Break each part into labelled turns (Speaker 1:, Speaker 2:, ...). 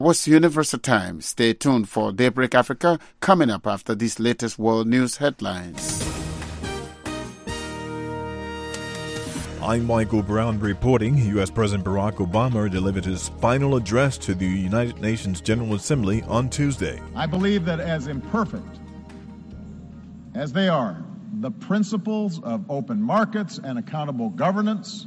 Speaker 1: was Universal Time. Stay tuned for Daybreak Africa coming up after these latest world news headlines.
Speaker 2: I'm Michael Brown reporting. U.S. President Barack Obama delivered his final address to the United Nations General Assembly on Tuesday.
Speaker 3: I believe that as imperfect as they are, the principles of open markets and accountable governance,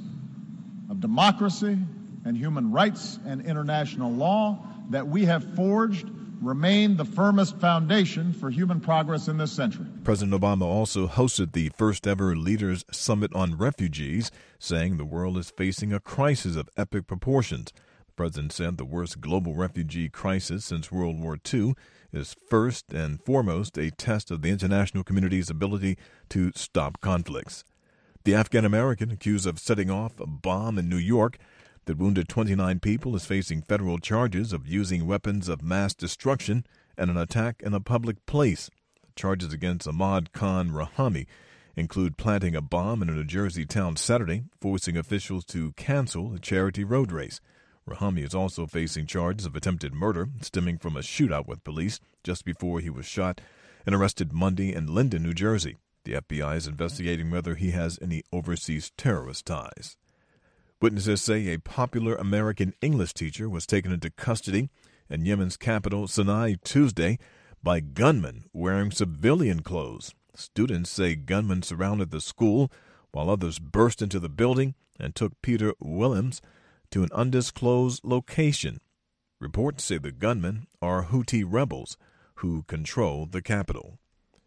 Speaker 3: of democracy and human rights and international law that we have forged remain the firmest foundation for human progress in this century.
Speaker 2: President Obama also hosted the first-ever Leaders Summit on Refugees, saying the world is facing a crisis of epic proportions. The president said the worst global refugee crisis since World War II is first and foremost a test of the international community's ability to stop conflicts. The Afghan-American accused of setting off a bomb in New York that wounded 29 people is facing federal charges of using weapons of mass destruction and an attack in a public place. The charges against Ahmad Khan Rahami include planting a bomb in a New Jersey town Saturday, forcing officials to cancel a charity road race. Rahami is also facing charges of attempted murder stemming from a shootout with police just before he was shot and arrested Monday in Linden, New Jersey. The FBI is investigating whether he has any overseas terrorist ties. Witnesses say a popular American English teacher was taken into custody in Yemen's capital, Sana'a, Tuesday by gunmen wearing civilian clothes. Students say gunmen surrounded the school while others burst into the building and took Peter Williams to an undisclosed location. Reports say the gunmen are Houthi rebels who control the capital.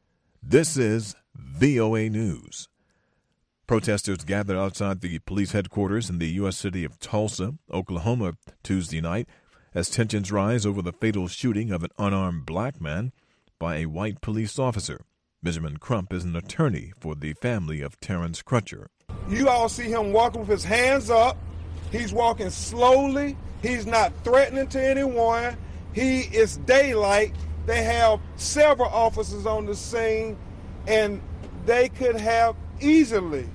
Speaker 2: This is VOA News. Protesters gathered outside the police headquarters in the U.S. city of Tulsa, Oklahoma, Tuesday night as tensions rise over the fatal shooting of an unarmed black man by a white police officer. Benjamin Crump is an attorney for the family of Terrence Crutcher.
Speaker 4: You all see him walking with his hands up. He's walking slowly. He's not threatening to anyone. He is daylight. They have several officers on the scene, and they could have easily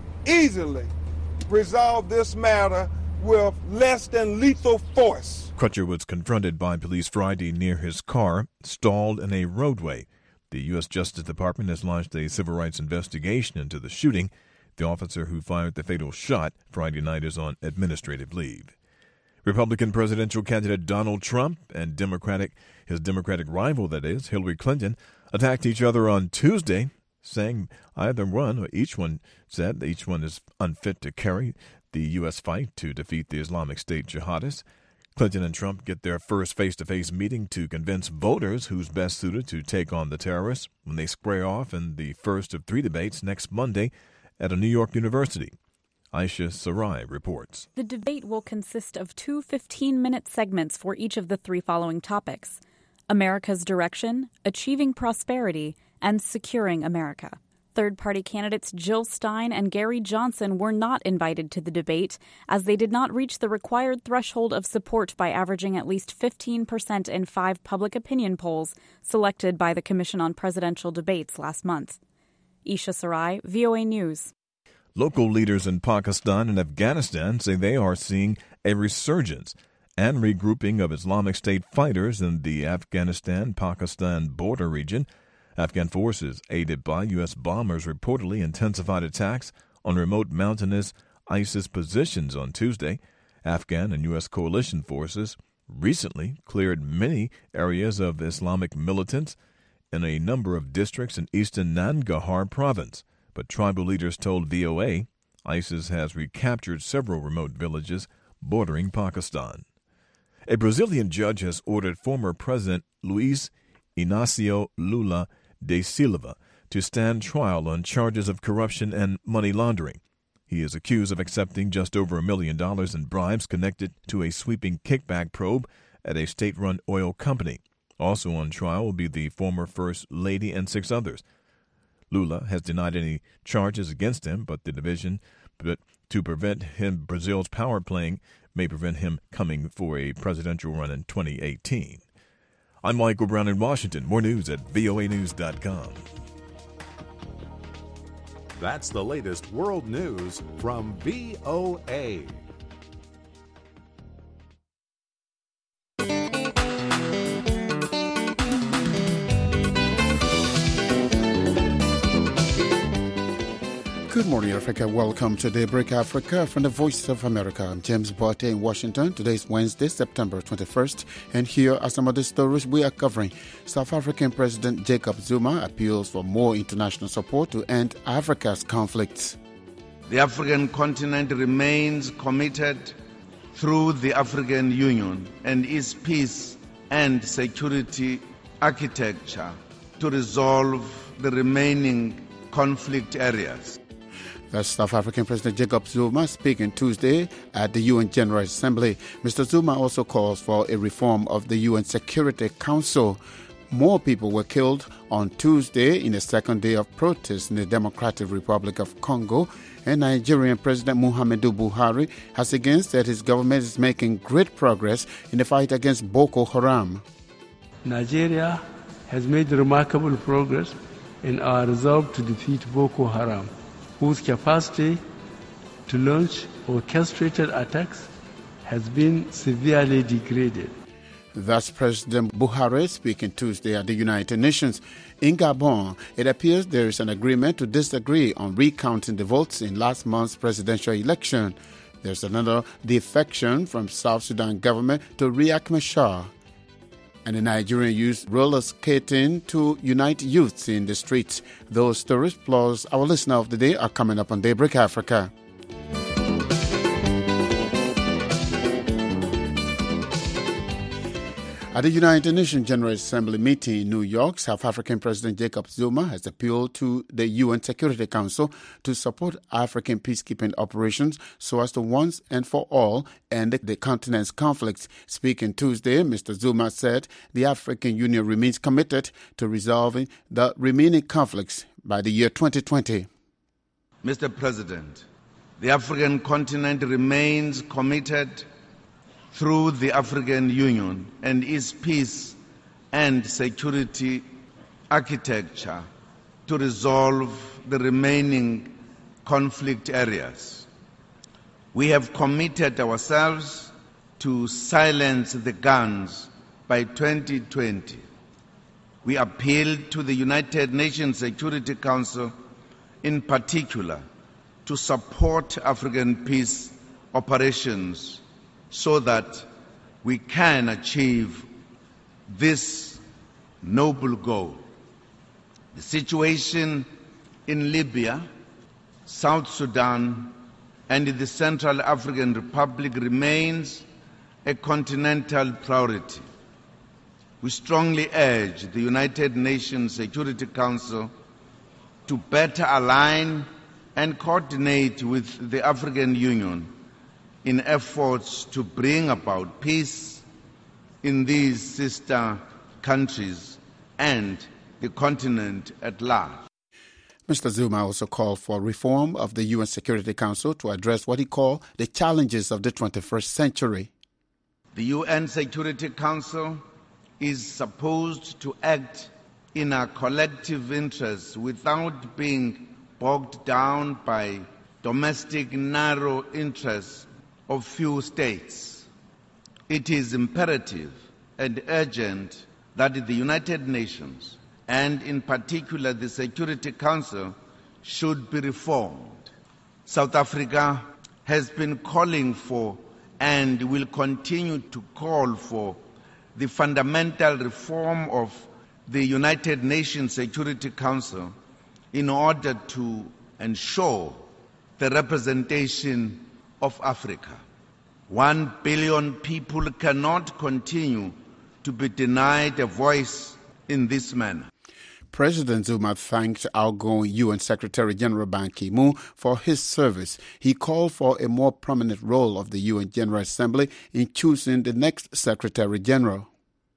Speaker 4: resolve this matter with less than lethal force.
Speaker 2: Crutcher was confronted by police Friday near his car, stalled in a roadway. The U.S. Justice Department has launched a civil rights investigation into the shooting. The officer who fired the fatal shot Friday night is on administrative leave. Republican presidential candidate Donald Trump and his Democratic rival, that is, Hillary Clinton, attacked each other on Tuesday, saying each one is unfit to carry the U.S. fight to defeat the Islamic State jihadists. Clinton and Trump get their first face-to-face meeting to convince voters who's best suited to take on the terrorists when they square off in the first of 3 debates next Monday at a New York university. Aisha Sarai reports.
Speaker 5: The debate will consist of 2 15-minute segments for each of the 3 following topics: America's direction, achieving prosperity, and securing America. Third-party candidates Jill Stein and Gary Johnson were not invited to the debate, as they did not reach the required threshold of support by averaging at least 15% in 5 public opinion polls selected by the Commission on Presidential Debates last month. Isha Sarai, VOA News.
Speaker 2: Local leaders in Pakistan and Afghanistan say they are seeing a resurgence and regrouping of Islamic State fighters in the Afghanistan-Pakistan border region. Afghan forces, aided by U.S. bombers, reportedly intensified attacks on remote mountainous ISIS positions on Tuesday. Afghan and U.S. coalition forces recently cleared many areas of Islamic militants in a number of districts in eastern Nangarhar province. But tribal leaders told VOA ISIS has recaptured several remote villages bordering Pakistan. A Brazilian judge has ordered former President Luiz Inácio Lula da Silva to stand trial on charges of corruption and money laundering. He is accused of accepting just over $1 million in bribes connected to a sweeping kickback probe at a state-run oil company. Also on trial will be the former First Lady and 6 others. Lula has denied any charges against him, but to prevent him, Brazil's power playing may prevent him coming for a presidential run in 2018. I'm Michael Brown in Washington. More news at voanews.com.
Speaker 6: That's the latest world news from VOA.
Speaker 1: Good morning, Africa. Welcome to Daybreak Africa from the Voice of America. I'm James Boite in Washington. Today is Wednesday, September 21st. And here are some of the stories we are covering. South African President Jacob Zuma appeals for more international support to end Africa's conflicts.
Speaker 7: The African continent remains committed through the African Union and its peace and security architecture to resolve the remaining conflict areas.
Speaker 1: That's South African President Jacob Zuma speaking Tuesday at the UN General Assembly. Mr. Zuma also calls for a reform of the UN Security Council. More people were killed on Tuesday in the second day of protests in the Democratic Republic of Congo. And Nigerian President Muhammadu Buhari has again said his government is making great progress in the fight against Boko Haram.
Speaker 8: Nigeria has made remarkable progress in our resolve to defeat Boko Haram, whose capacity to launch orchestrated attacks has been severely degraded.
Speaker 1: That's President Buhari speaking Tuesday at the United Nations. In Gabon, it appears there is an agreement to disagree on recounting the votes in last month's presidential election. There's another defection from South Sudan government to Riek Machar. And the Nigerian youth roller skating to unite youths in the streets. Those stories plus our listener of the day are coming up on Daybreak Africa. At the United Nations General Assembly meeting in New York, South African President Jacob Zuma has appealed to the UN Security Council to support African peacekeeping operations so as to once and for all end the continent's conflicts. Speaking Tuesday, Mr. Zuma said the African Union remains committed to resolving the remaining conflicts by the year 2020.
Speaker 7: Mr. President, the African continent remains committed through the African Union and its peace and security architecture to resolve the remaining conflict areas. We have committed ourselves to silence the guns by 2020. We appealed to the United Nations Security Council in particular to support African peace operations so that we can achieve this noble goal. The situation in Libya, South Sudan, and the Central African Republic remains a continental priority. We strongly urge the United Nations Security Council to better align and coordinate with the African Union in efforts to bring about peace in these sister countries and the continent at large.
Speaker 1: Mr. Zuma also called for reform of the UN Security Council to address what he called the challenges of the 21st century.
Speaker 7: The UN Security Council is supposed to act in our collective interests without being bogged down by domestic narrow interests of few states. It is imperative and urgent that the United Nations, and in particular the Security Council, should be reformed. South Africa has been calling for and will continue to call for the fundamental reform of the United Nations Security Council in order to ensure the representation of Africa. 1 billion people cannot continue to be denied a voice in this manner.
Speaker 1: President Zuma thanked outgoing UN Secretary General Ban Ki-moon for his service. He called for a more prominent role of the UN General Assembly in choosing the next Secretary General.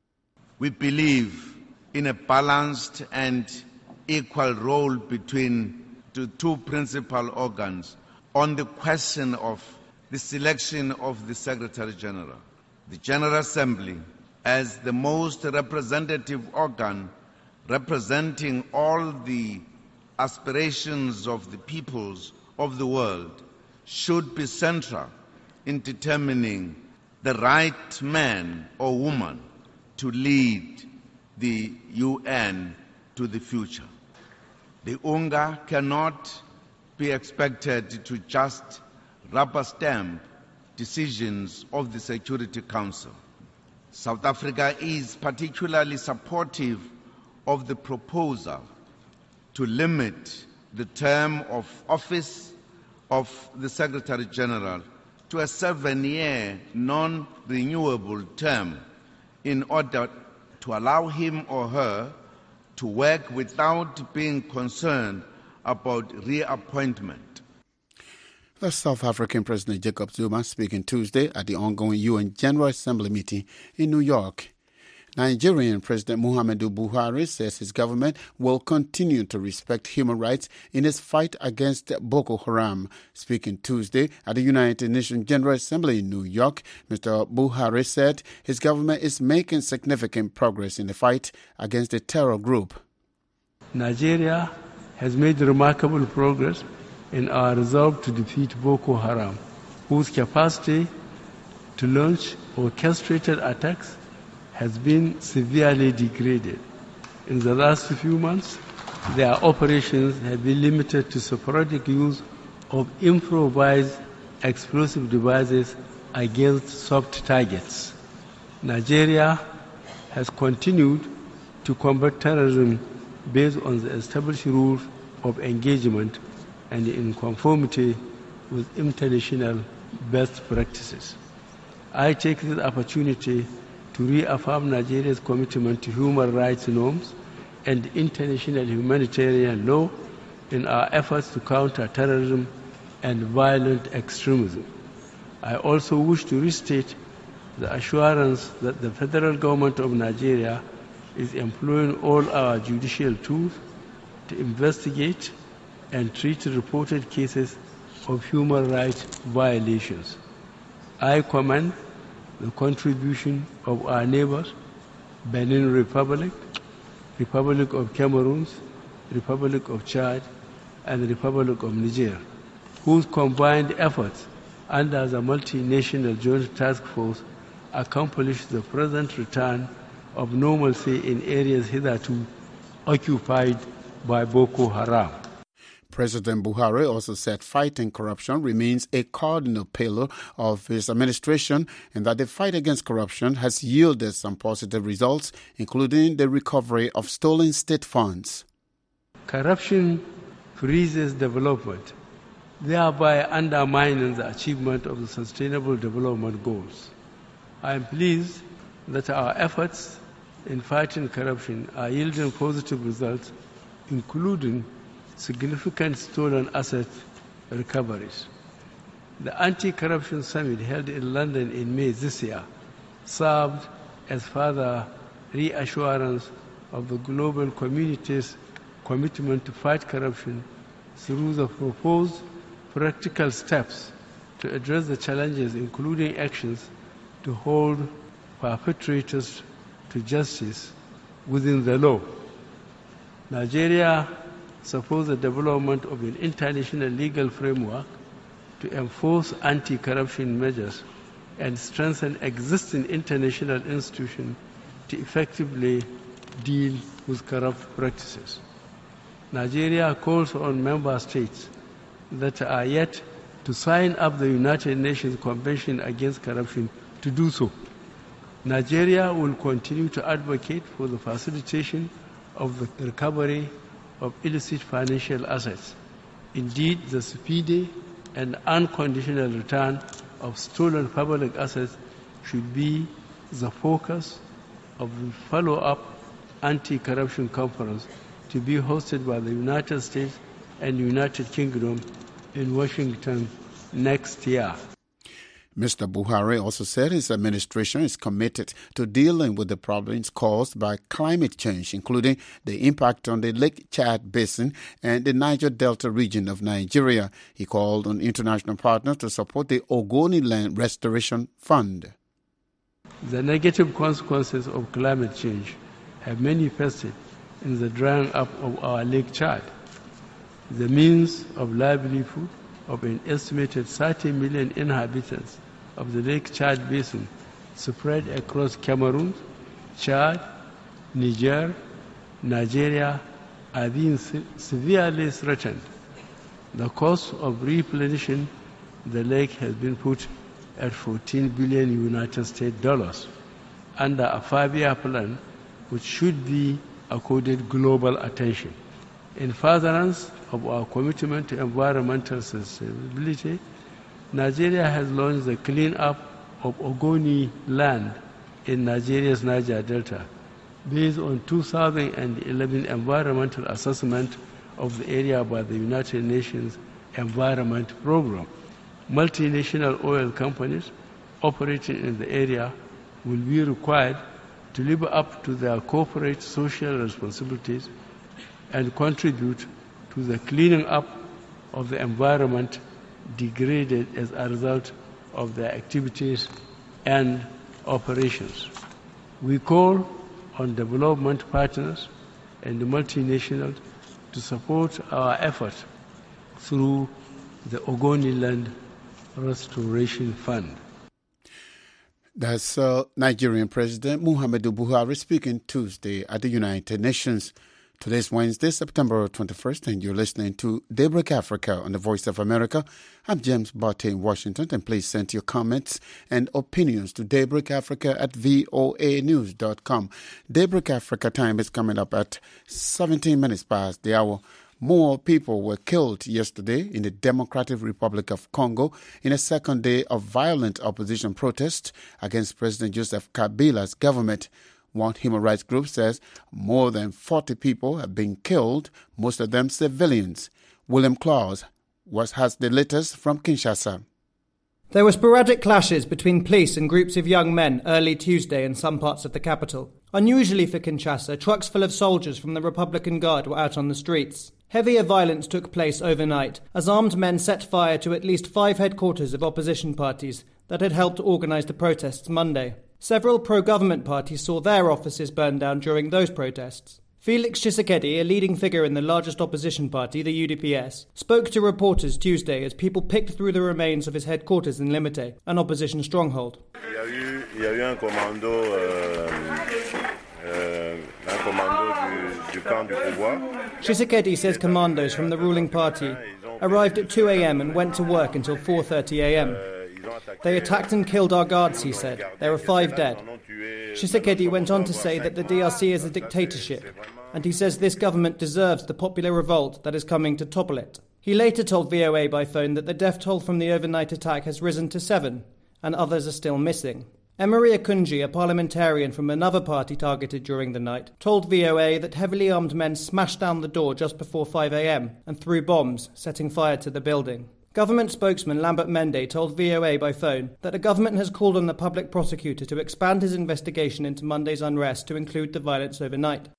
Speaker 7: We believe in a balanced and equal role between the two principal organs on the question of the selection of the Secretary General. The General Assembly, as the most representative organ representing all the aspirations of the peoples of the world, should be central in determining the right man or woman to lead the UN to the future. The UNGA cannot be expected to just rubber stamp decisions of the Security Council. South Africa is particularly supportive of the proposal to limit the term of office of the Secretary General to a 7-year non-renewable term in order to allow him or her to work without being concerned about reappointment.
Speaker 1: The South African President Jacob Zuma speaking Tuesday at the ongoing UN General Assembly meeting in New York. Nigerian President Muhammadu Buhari says his government will continue to respect human rights in its fight against Boko Haram. Speaking Tuesday at the United Nations General Assembly in New York, Mr. Buhari said his government is making significant progress in the fight against the terror group.
Speaker 8: Nigeria has made remarkable progress in our resolve to defeat Boko Haram, whose capacity to launch orchestrated attacks has been severely degraded. In the last few months, their operations have been limited to sporadic use of improvised explosive devices against soft targets. Nigeria has continued to combat terrorism based on the established rules of engagement and in conformity with international best practices. I take this opportunity to reaffirm Nigeria's commitment to human rights norms and international humanitarian law in our efforts to counter terrorism and violent extremism. I also wish to restate the assurance that the federal government of Nigeria is employing all our judicial tools to investigate and treat reported cases of human rights violations. I commend the contribution of our neighbors, Benin Republic, Republic of Cameroon, Republic of Chad, and the Republic of Niger, whose combined efforts under the multinational joint task force accomplished the present return of normalcy in areas hitherto occupied by Boko Haram.
Speaker 1: President Buhari also said fighting corruption remains a cardinal pillar of his administration and that the fight against corruption has yielded some positive results, including the recovery of stolen state funds.
Speaker 8: Corruption freezes development, thereby undermining the achievement of the Sustainable Development Goals. I am pleased that our efforts in fighting corruption are yielding positive results, including significant stolen asset recoveries. The Anti-Corruption Summit held in London in May this year served as further reassurance of the global community's commitment to fight corruption through the proposed practical steps to address the challenges, including actions to hold perpetrators to justice within the law. Nigeria supports the development of an international legal framework to enforce anti-corruption measures and strengthen existing international institutions to effectively deal with corrupt practices. Nigeria calls on member states that are yet to sign up the United Nations Convention Against Corruption to do so. Nigeria will continue to advocate for the facilitation of the recovery of illicit financial assets. Indeed, the speedy and unconditional return of stolen public assets should be the focus of the follow-up anti-corruption conference to be hosted by the United States and United Kingdom in Washington next year.
Speaker 1: Mr. Buhari also said his administration is committed to dealing with the problems caused by climate change, including the impact on the Lake Chad Basin and the Niger Delta region of Nigeria. He called on international partners to support the Ogoni Land Restoration Fund.
Speaker 8: The negative consequences of climate change have manifested in the drying up of our Lake Chad. The means of livelihood of an estimated 30 million inhabitants of the Lake Chad Basin spread across Cameroon, Chad, Niger, Nigeria are being severely threatened. The cost of replenishing the lake has been put at $14 billion United States dollars under a 5-year plan which should be accorded global attention. In furtherance of our commitment to environmental sustainability, Nigeria has launched the clean-up of Ogoni land in Nigeria's Niger Delta, based on 2011 environmental assessment of the area by the United Nations Environment Programme. Multinational oil companies operating in the area will be required to live up to their corporate social responsibilities and contribute to the cleaning up of the environment degraded as a result of their activities and operations. We call on development partners and the multinationals to support our effort through the Ogoni Land Restoration Fund.
Speaker 1: That's Nigerian President Muhammadu Buhari speaking Tuesday at the United Nations. Today's Wednesday, September 21st, and you're listening to Daybreak Africa on the Voice of America. I'm James Barty in Washington, and please send your comments and opinions to daybreakafrica@voanews.com. Daybreak Africa time is coming up at 17 minutes past the hour. More people were killed yesterday in the Democratic Republic of Congo in a second day of violent opposition protests against President Joseph Kabila's government. One human rights group says more than 40 people have been killed, most of them civilians. William Klaus has the latest from Kinshasa.
Speaker 9: There were sporadic clashes between police and groups of young men early Tuesday in some parts of the capital. Unusually for Kinshasa, trucks full of soldiers from the Republican Guard were out on the streets. Heavier violence took place overnight as armed men set fire to at least 5 headquarters of opposition parties that had helped organise the protests Monday. Several pro-government parties saw their offices burned down during those protests. Felix Tshisekedi, a leading figure in the largest opposition party, the UDPS, spoke to reporters Tuesday as people picked through the remains of his headquarters in Limete, an opposition stronghold. Tshisekedi says commandos from the ruling party arrived at 2 a.m. and went to work until 4:30 a.m. They attacked and killed our guards, he said. There are 5 dead. Tshisekedi went on to say that the DRC is a dictatorship, and he says this government deserves the popular revolt that is coming to topple it. He later told VOA by phone that the death toll from the overnight attack has risen to 7, and others are still missing. Emery Akunji, a parliamentarian from another party targeted during the night, told VOA that heavily armed men smashed down the door just before 5 a.m. and threw bombs, setting fire to the building. Government spokesman Lambert Mende told VOA by phone that the government has called on the public prosecutor to expand his investigation into Monday's unrest to include the violence overnight.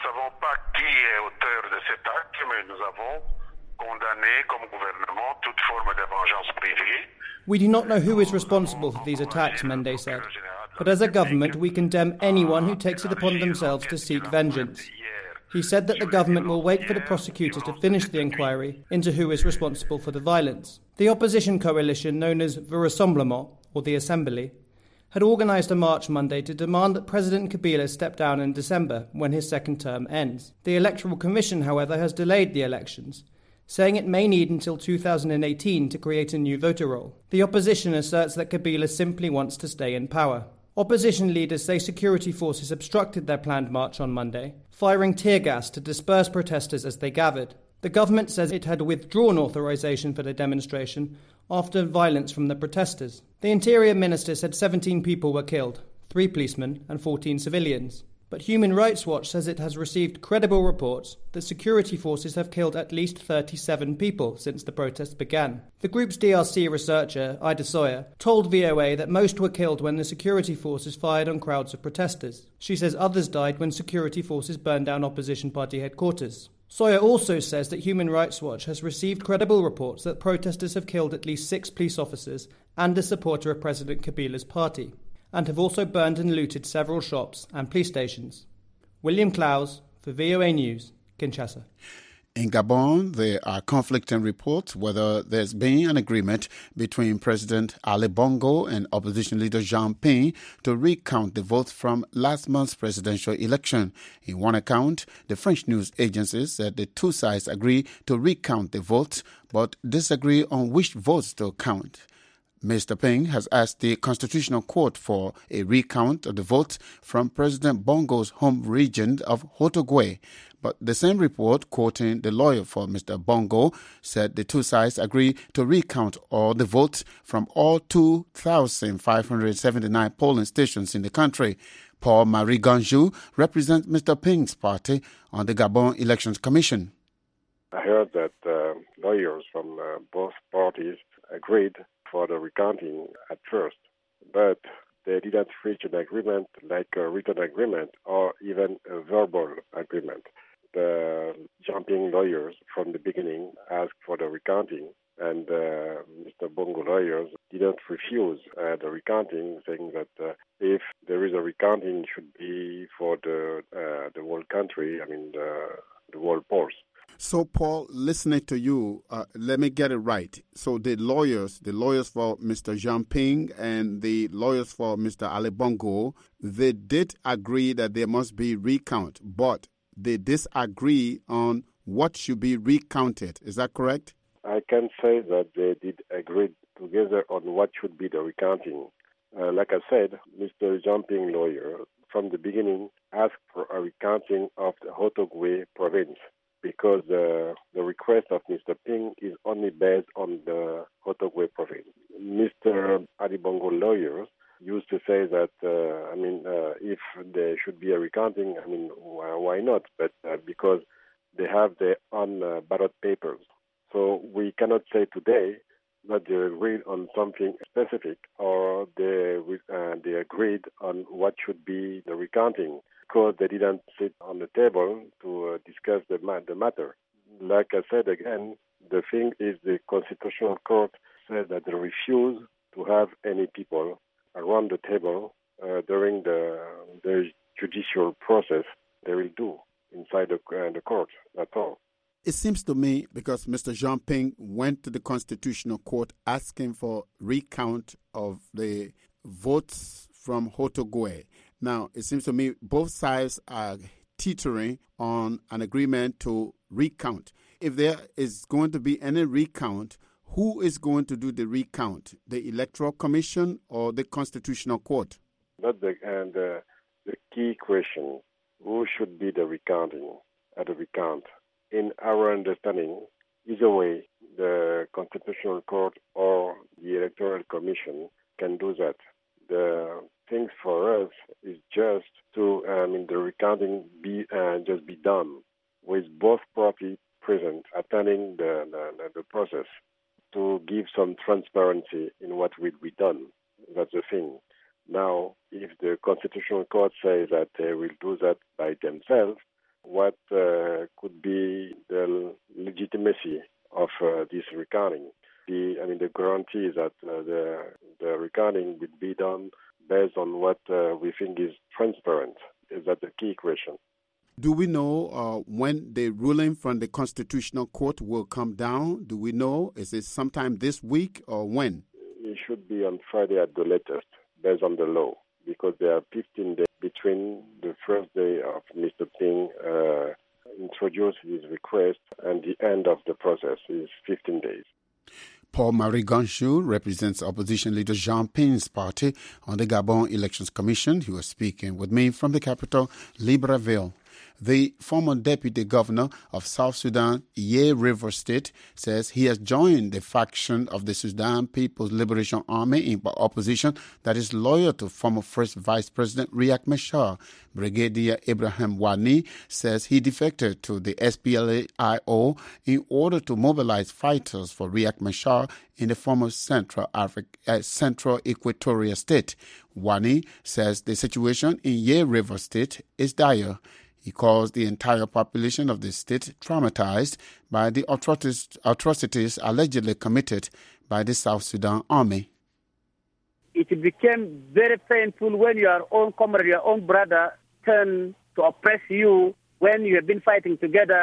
Speaker 9: We do not know who is responsible for these attacks, Mende said. But as a government, we condemn anyone who takes it upon themselves to seek vengeance. He said that the government will wait for the prosecutor to finish the inquiry into who is responsible for the violence. The opposition coalition, known as the Rassemblement, or the Assembly, had organised a march Monday to demand that President Kabila step down in December, when his second term ends. The Electoral Commission, however, has delayed the elections, saying it may need until 2018 to create a new voter roll. The opposition asserts that Kabila simply wants to stay in power. Opposition leaders say security forces obstructed their planned march on Monday, firing tear gas to disperse protesters as they gathered. The government says it had withdrawn authorization for the demonstration after violence from the protesters. The Interior Minister said 17 people were killed, 3 policemen and 14 civilians. But Human Rights Watch says it has received credible reports that security forces have killed at least 37 people since the protests began. The group's DRC researcher, Ida Sawyer, told VOA that most were killed when the security forces fired on crowds of protesters. She says others died when security forces burned down opposition party headquarters. Sawyer also says that Human Rights Watch has received credible reports that protesters have killed at least 6 police officers and a supporter of President Kabila's party, and have also burned and looted several shops and police stations. William Klaus for VOA News, Kinshasa.
Speaker 1: In Gabon, there are conflicting reports whether there's been an agreement between President Ali Bongo and opposition leader Jean Ping to recount the votes from last month's presidential election. In one account, the French news agency said the two sides agree to recount the votes but disagree on which votes to count. Mr. Ping has asked the Constitutional Court for a recount of the votes from President Bongo's home region of Haut-Ogooué. But the same report, quoting the lawyer for Mr. Bongo, said the two sides agree to recount all the votes from all 2,579 polling stations in the country. Paul-Marie Ganjou represents Mr. Ping's party on the Gabon Elections Commission.
Speaker 10: I heard that lawyers from both parties agreed for the recounting at first, but they didn't reach an agreement like a written agreement or even a verbal agreement. The jumping lawyers from the beginning asked for the recounting, and Mr. Bongo lawyers didn't refuse the recounting, saying that if there is a recounting, it should be for the whole country, the whole polls.
Speaker 1: So, Paul, listening to you, let me get it right. So the lawyers for Mr. Jean Ping and the lawyers for Mr. Ali Bongo, they did agree that there must be recount, but they disagree on what should be recounted. Is that correct?
Speaker 10: I can say that they did agree together on what should be the recounting. Like I said, Mr. Jean Ping lawyer, from the beginning, asked for a recounting of the Haut-Ogooué province, because the request of Mr. Ping is only based on the Haut-Ogooué province. Mr. Ali Bongo lawyers used to say that, if there should be a recounting, why not? But because they have their own ballot papers. So we cannot say today that they agreed on something specific or they agreed on what should be the recounting, because they didn't sit on the table to discuss the matter. Like I said again, the thing is the Constitutional Court said that they refuse to have any people around the table during the judicial process. They will do inside the court. That's all.
Speaker 1: It seems to me, because Mr. Jean Ping went to the Constitutional Court asking for recount of the votes from Haut-Ogooué. Now, it seems to me both sides are teetering on an agreement to recount. If there is going to be any recount, who is going to do the recount? The Electoral Commission or the Constitutional Court?
Speaker 10: That's the key question. Who should be the recounting at the recount? In our understanding, either way, the Constitutional Court or the Electoral Commission can do that. The thing for us is just to, the recounting be done with both parties present, attending the process, to give some transparency in what will be done. That's the thing. Now, if the Constitutional Court says that they will do that by themselves, what could be the legitimacy of this recounting? The guarantee is that the recounting will be done based on what we think is transparent. Is that the key question?
Speaker 1: Do we know when the ruling from the Constitutional Court will come down? Do we know? Is it sometime this week or when?
Speaker 10: It should be on Friday at the latest, based on the law, because there are 15 days between the first day of Mr. Ping introduced his request and the end of the process is 15 days.
Speaker 1: Paul-Marie Ganjou represents opposition leader Jean Ping's party on the Gabon Elections Commission. He was speaking with me from the capital, Libreville. The former deputy governor of South Sudan, Ye River State, says he has joined the faction of the Sudan People's Liberation Army in opposition that is loyal to former First Vice President Riek Machar. Brigadier Ibrahim Wani says he defected to the SPLA-IO in order to mobilize fighters for Riek Machar in the former Central Equatoria State. Wani says the situation in Ye River State is dire. He calls the entire population of the state traumatized by the atrocities allegedly committed by the South Sudan Army.
Speaker 11: It became very painful when your own comrade, your own brother, turned to oppress you when you have been fighting together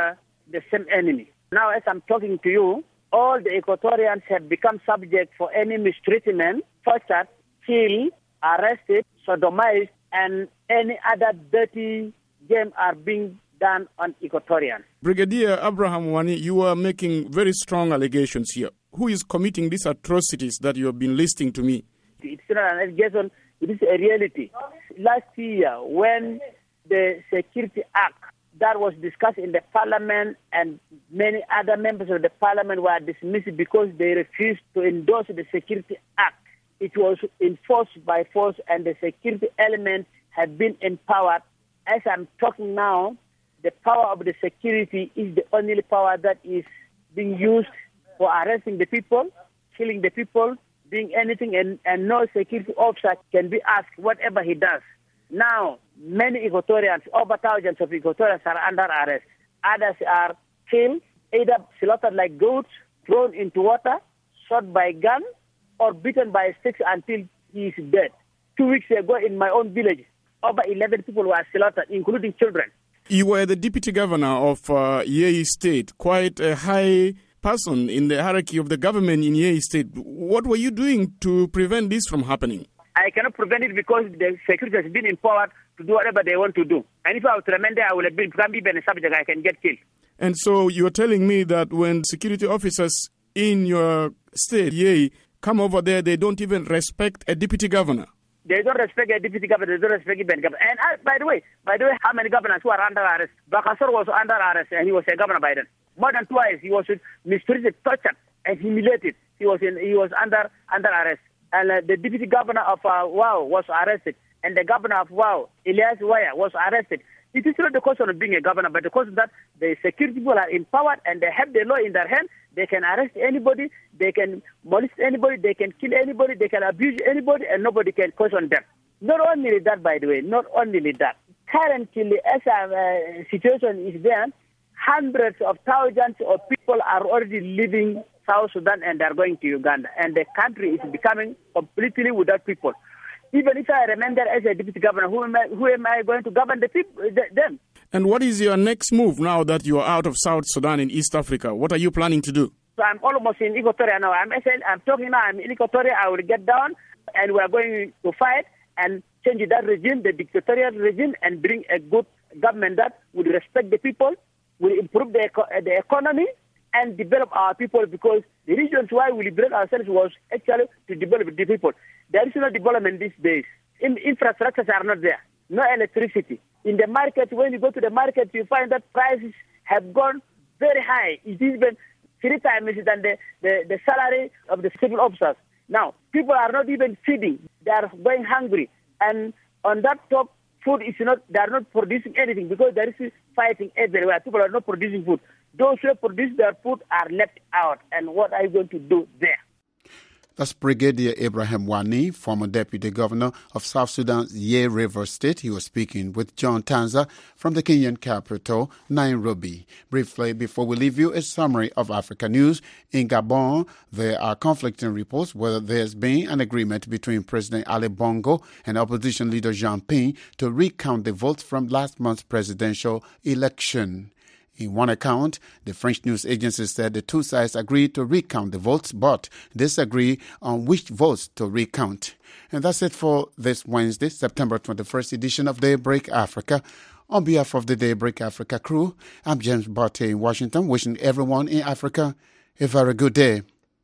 Speaker 11: the same enemy. Now, as I'm talking to you, all the Equatorians have become subject for any mistreatment, tortured, killed, arrested, sodomized, and any other dirty game are being done on Equatorians.
Speaker 12: Brigadier Abraham Wani, you are making very strong allegations here. Who is committing these atrocities that you have been listing to me?
Speaker 11: It's not an allegation, it is a reality. Last year, when the Security Act that was discussed in the parliament and many other members of the parliament were dismissed because they refused to endorse the Security Act, it was enforced by force and the security elements have been empowered. As I'm talking now, the power of the security is the only power that is being used for arresting the people, killing the people, doing anything, and no security officer can be asked whatever he does. Now, many Equatorians, over thousands of Equatorians are under arrest. Others are killed, either slaughtered like goats, thrown into water, shot by gun, or beaten by sticks until he is dead. 2 weeks ago in my own village, over 11 people were slaughtered, including children.
Speaker 12: You were the deputy governor of Yei State, quite a high person in the hierarchy of the government in Yei State. What were you doing to prevent this from happening?
Speaker 11: I cannot prevent it because the security has been empowered to do whatever they want to do. And if I was to remain there, I would have become a subject. I can get killed.
Speaker 12: And so you're telling me that when security officers in your state, Yei, come over there, they don't even respect a deputy governor?
Speaker 11: They don't respect a deputy governor. They don't respect even governor. And by the way, how many governors who are under arrest? Bakasor was under arrest and he was a governor by then. More than twice, he was mistreated, tortured, and humiliated. He was under arrest. And the deputy governor of Wau was arrested. And the governor of Wau, Elias Waya, was arrested. It is not the question of being a governor, but the question that the security people are empowered and they have the law in their hand. They can arrest anybody, they can molest anybody, they can kill anybody, they can abuse anybody, and nobody can question them. Not only that, by the way, not only that. Currently, as a situation is there, hundreds of thousands of people are already leaving South Sudan and are going to Uganda. And the country is becoming completely without people. Even if I remain there as a deputy governor, who am I going to govern the people, them?
Speaker 12: And what is your next move now that you are out of South Sudan in East Africa? What are you planning to do?
Speaker 11: So I'm almost in Equatoria now. I'm talking now, I'm in Equatoria. I will get down and we are going to fight and change that regime, the dictatorial regime, and bring a good government that will respect the people, will improve the economy, and develop our people, because the reasons why we liberate ourselves was actually to develop the people. There is no development these days. Infrastructures are not there. No electricity. In the market, when you go to the market, you find that prices have gone very high. It is even 3 times than the salary of the civil officers. Now, people are not even feeding. They are going hungry. And on that top, food is not, they are not producing anything because there is fighting everywhere. People are not producing food. Those who produce their food are left out. And what are you going to do there?
Speaker 1: That's Brigadier Abraham Wani, former Deputy Governor of South Sudan's Yei River State. He was speaking with John Tanza from the Kenyan capital, Nairobi. Briefly, before we leave you, a summary of Africa news. In Gabon, there are conflicting reports whether there's been an agreement between President Ali Bongo and opposition leader Jean Ping to recount the votes from last month's presidential election. In one account, the French news agency said the two sides agreed to recount the votes, but disagree on which votes to recount. And that's it for this Wednesday, September 21st edition of Daybreak Africa. On behalf of the Daybreak Africa crew, I'm James Barté in Washington, wishing everyone in Africa a very good day.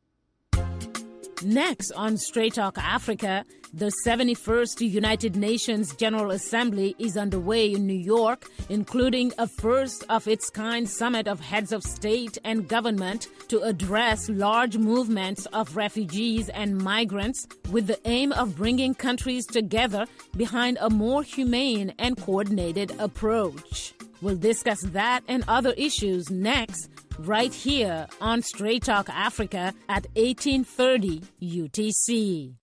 Speaker 13: Next on Straight Talk Africa, the 71st United Nations General Assembly is underway in New York, including a first-of-its-kind summit of heads of state and government to address large movements of refugees and migrants with the aim of bringing countries together behind a more humane and coordinated approach. We'll discuss that and other issues next, right here on Straight Talk Africa at 1830 UTC.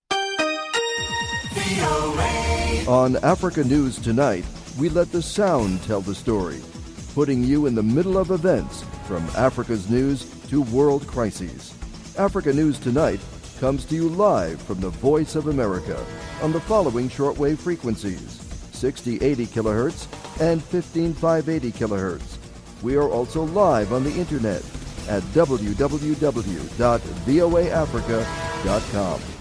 Speaker 14: On Africa News Tonight, we let the sound tell the story, putting you in the middle of events from Africa's news to world crises. Africa News Tonight comes to you live from the Voice of America on the following shortwave frequencies: 6080 kilohertz and 15580 kilohertz. We are also live on the internet at www.voaafrica.com.